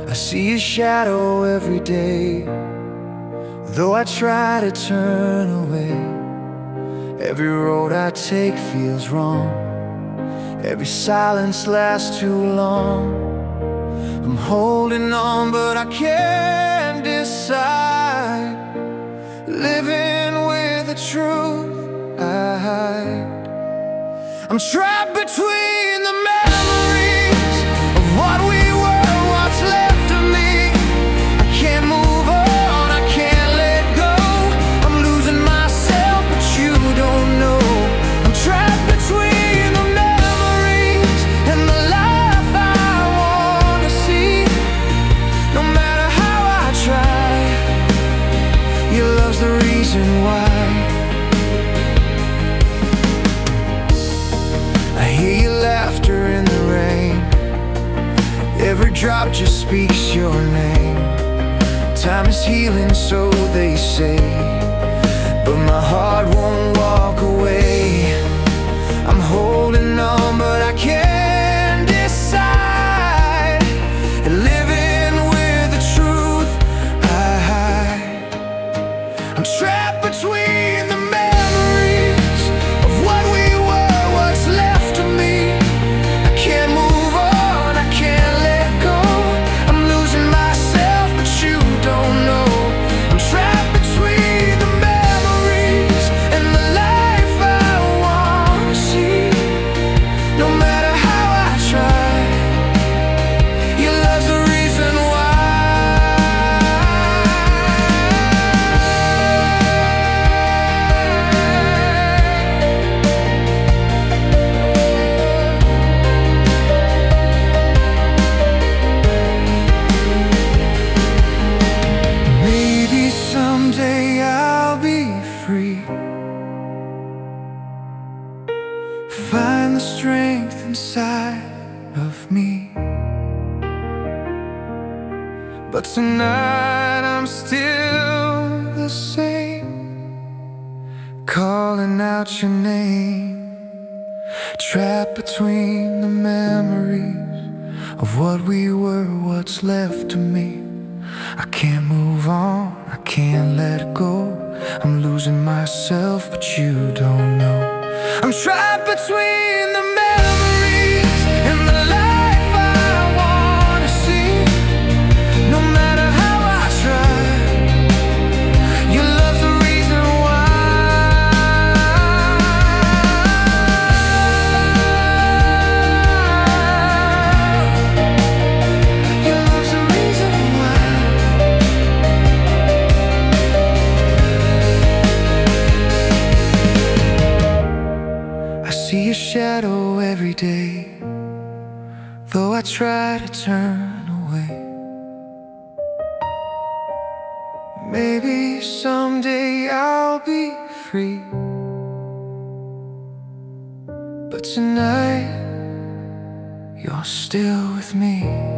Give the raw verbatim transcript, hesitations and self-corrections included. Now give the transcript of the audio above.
I see a shadow every day, though I try to turn away. Every road I take feels wrong, every silence lasts too long. I'm holding on but I can't decide, living with the truth I hide. I'm trapped between the memories of what we were, what's left of me. I can't move on, I can't let go. I'm losing myself but you don't know. I'm trapped between the memories and the life I wanna see. No matter how I try, your love's the reason why. In the rain, every drop just speaks your name. Time is healing, so they say, but my heart won't walk away. I'm holding on, but I can't decide, living with the truth I hide. I'm trapped between the memories of what we were, what's left of me. Find the strength inside of me, but tonight I'm still the same, calling out your name. Trapped between the memories of what we were, what's left of me. I can't move on, I can't let it go. I'm losing myself but you don't know. I'm trapped between the memories and the life I wanna see. No matter how I try, your love's the reason why. Your love's the reason why. I see a shadow every day, though I try to turn away. Maybe someday I'll be free, but tonight you're still with me.